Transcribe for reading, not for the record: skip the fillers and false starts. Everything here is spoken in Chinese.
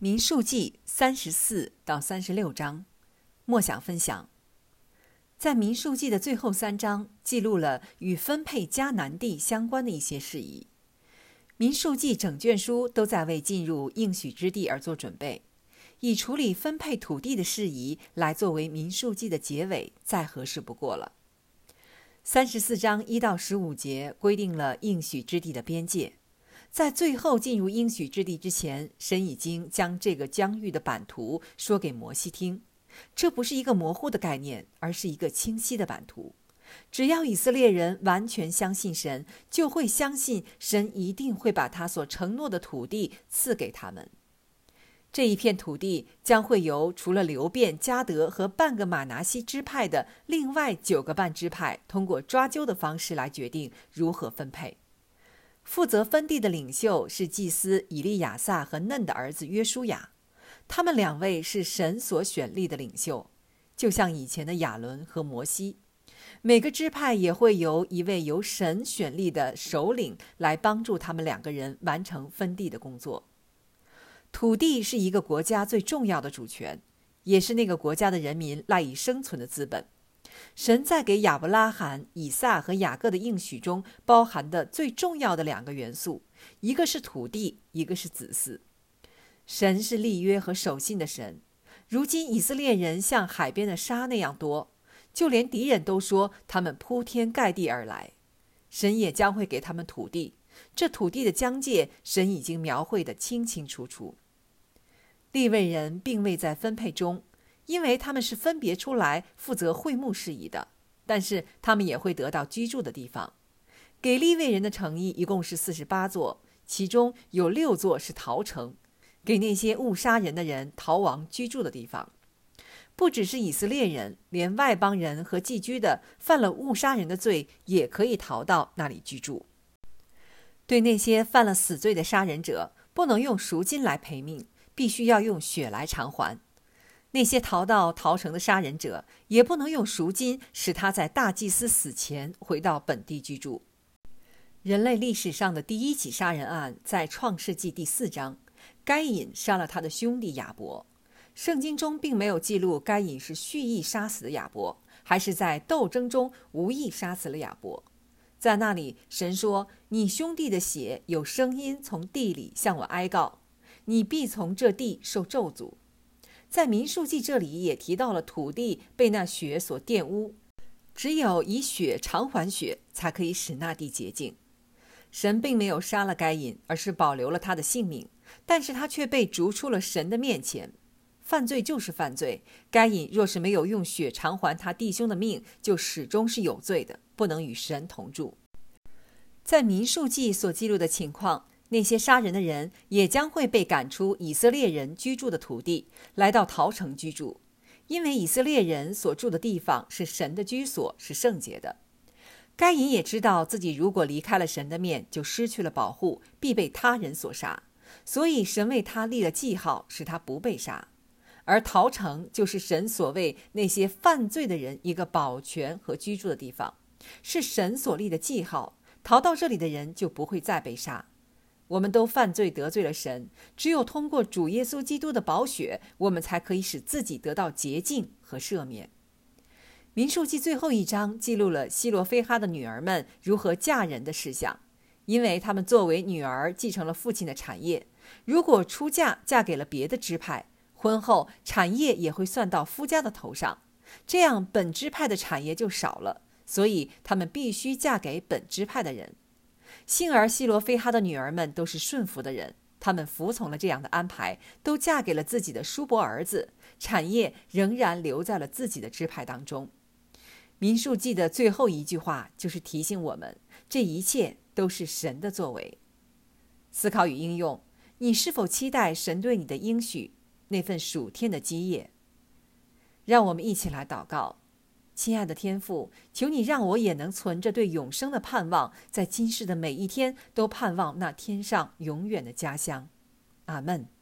民数记34到36章，默想分享。在民数记的最后3章，记录了与分配迦南地相关的一些事宜。民数记整卷书都在为进入应许之地而做准备，以处理分配土地的事宜来作为民数记的结尾，再合适不过了。34章1到15节规定了应许之地的边界。在最后进入应许之地之前，神已经将这个疆域的版图说给摩西听。这不是一个模糊的概念，而是一个清晰的版图。只要以色列人完全相信神，就会相信神一定会把他所承诺的土地赐给他们。这一片土地将会由除了流便、迦得和半个玛拿西支派的另外9个半支派通过抓阄的方式来决定如何分配。负责分地的领袖是祭司以利亚撒和嫩的儿子约书亚，他们2位是神所选立的领袖，就像以前的亚伦和摩西。每个支派也会由一位由神选立的首领来帮助他们2个人完成分地的工作。土地是一个国家最重要的主权，也是那个国家的人民赖以生存的资本。神在给亚伯拉罕、以撒和雅各的应许中包含的最重要的2个元素，一个是土地，一个是子嗣。神是立约和守信的神。如今以色列人像海边的沙那样多，就连敌人都说他们铺天盖地而来。神也将会给他们土地，这土地的疆界神已经描绘得清清楚楚。利未人并未在分配中，因为他们是分别出来负责会幕事宜的，但是他们也会得到居住的地方。给利未人的城邑一共是48座，其中有6座是逃城，给那些误杀人的人逃亡居住的地方。不只是以色列人，连外邦人和寄居的犯了误杀人的罪也可以逃到那里居住。对那些犯了死罪的杀人者，不能用赎金来赔命，必须要用血来偿还。那些逃到逃城的杀人者，也不能用赎金使他在大祭司死前回到本地居住。人类历史上的第1起杀人案在创世纪第4章，该隐杀了他的兄弟亚伯。圣经中并没有记录该隐是蓄意杀死的亚伯，还是在斗争中无意杀死了亚伯。在那里，神说：你兄弟的血有声音从地里向我哀告，你必从这地受咒诅。在民数记这里也提到了土地被那血所玷污，只有以血偿还血，才可以使那地洁净。神并没有杀了该隐，而是保留了他的性命，但是他却被逐出了神的面前。犯罪就是犯罪，该隐若是没有用血偿还他弟兄的命，就始终是有罪的，不能与神同住。在民数记所记录的情况，那些杀人的人也将会被赶出以色列人居住的土地，来到逃城居住，因为以色列人所住的地方是神的居所，是圣洁的。该隐也知道自己如果离开了神的面，就失去了保护，必被他人所杀，所以神为他立了记号，使他不被杀。而逃城就是神所谓那些犯罪的人一个保全和居住的地方，是神所立的记号，逃到这里的人就不会再被杀。我们都犯罪得罪了神，只有通过主耶稣基督的宝血，我们才可以使自己得到洁净和赦免。民数记最后1章记录了希罗非哈的女儿们如何嫁人的事项，因为她们作为女儿继承了父亲的产业，如果出嫁嫁给了别的支派，婚后产业也会算到夫家的头上，这样本支派的产业就少了，所以他们必须嫁给本支派的人。幸而希罗非哈的女儿们都是顺服的人，他们服从了这样的安排，都嫁给了自己的叔伯儿子，产业仍然留在了自己的支派当中。民数记的最后一句话就是提醒我们，这一切都是神的作为。思考与应用：你是否期待神对你的应许，那份属天的基业？让我们一起来祷告。亲爱的天父，求你让我也能存着对永生的盼望，在今世的每一天都盼望那天上永远的家乡。阿们。